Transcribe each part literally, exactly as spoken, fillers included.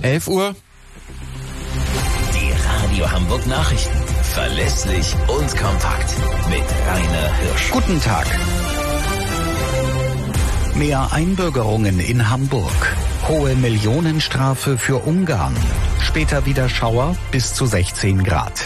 elf Uhr. Die Radio Hamburg Nachrichten. Verlässlich und kompakt. Mit Rainer Hirsch. Guten Tag. Mehr Einbürgerungen in Hamburg. Hohe Millionenstrafe für Ungarn. Später wieder Schauer bis zu sechzehn Grad.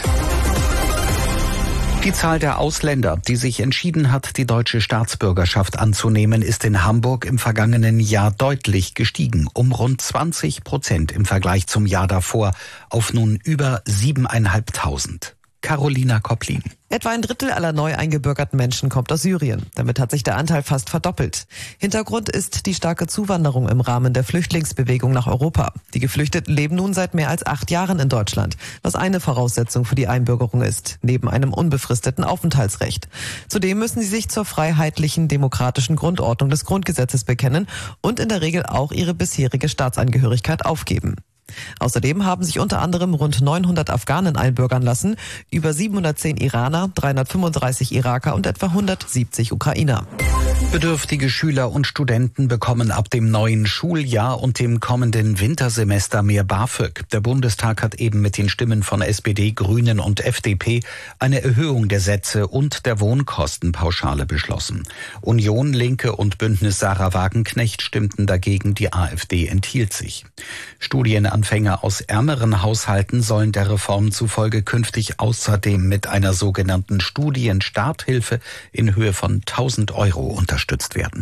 Die Zahl der Ausländer, die sich entschieden hat, die deutsche Staatsbürgerschaft anzunehmen, ist in Hamburg im vergangenen Jahr deutlich gestiegen, um rund zwanzig Prozent im Vergleich zum Jahr davor auf nun über siebeneinhalbtausend. Carolina Kopplin. Etwa ein Drittel aller neu eingebürgerten Menschen kommt aus Syrien. Damit hat sich der Anteil fast verdoppelt. Hintergrund ist die starke Zuwanderung im Rahmen der Flüchtlingsbewegung nach Europa. Die Geflüchteten leben nun seit mehr als acht Jahren in Deutschland, was eine Voraussetzung für die Einbürgerung ist, neben einem unbefristeten Aufenthaltsrecht. Zudem müssen sie sich zur freiheitlichen, demokratischen Grundordnung des Grundgesetzes bekennen und in der Regel auch ihre bisherige Staatsangehörigkeit aufgeben. Außerdem haben sich unter anderem rund neunhundert Afghanen einbürgern lassen, über siebenhundertzehn Iraner, dreihundertfünfunddreißig Iraker und etwa hundertsiebzig Ukrainer. Bedürftige Schüler und Studenten bekommen ab dem neuen Schuljahr und dem kommenden Wintersemester mehr BAföG. Der Bundestag hat eben mit den Stimmen von S P D, Grünen und F D P eine Erhöhung der Sätze und der Wohnkostenpauschale beschlossen. Union, Linke und Bündnis Sarah Wagenknecht stimmten dagegen, die AfD enthielt sich. Studienanfänger aus ärmeren Haushalten sollen der Reform zufolge künftig außerdem mit einer sogenannten Studienstarthilfe in Höhe von tausend Euro unterstützt werden.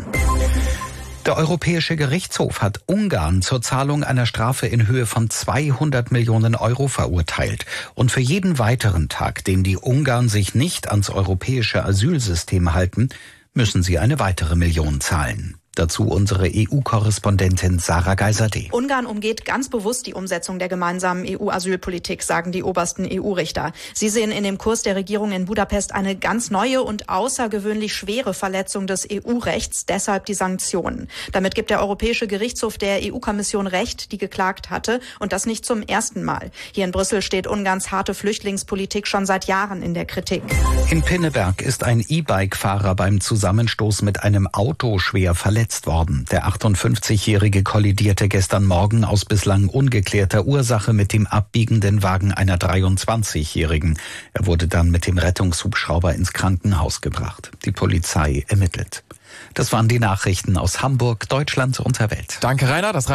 Der Europäische Gerichtshof hat Ungarn zur Zahlung einer Strafe in Höhe von zweihundert Millionen Euro verurteilt. Und für jeden weiteren Tag, den die Ungarn sich nicht ans europäische Asylsystem halten, müssen sie eine weitere Million zahlen. Dazu unsere E U-Korrespondentin Sarah Geiserde. Ungarn umgeht ganz bewusst die Umsetzung der gemeinsamen E U-Asylpolitik, sagen die obersten E U-Richter. Sie sehen in dem Kurs der Regierung in Budapest eine ganz neue und außergewöhnlich schwere Verletzung des E U-Rechts, deshalb die Sanktionen. Damit gibt der Europäische Gerichtshof der E U-Kommission Recht, die geklagt hatte, und das nicht zum ersten Mal. Hier in Brüssel steht Ungarns harte Flüchtlingspolitik schon seit Jahren in der Kritik. In Pinneberg ist ein E-Bike-Fahrer beim Zusammenstoß mit einem Auto schwer verletzt worden. Der achtundfünfzigjährige kollidierte gestern Morgen aus bislang ungeklärter Ursache mit dem abbiegenden Wagen einer dreiundzwanzigjährigen. Er wurde dann mit dem Rettungshubschrauber ins Krankenhaus gebracht. Die Polizei ermittelt. Das waren die Nachrichten aus Hamburg, Deutschland und der Welt. Danke, Rainer. Das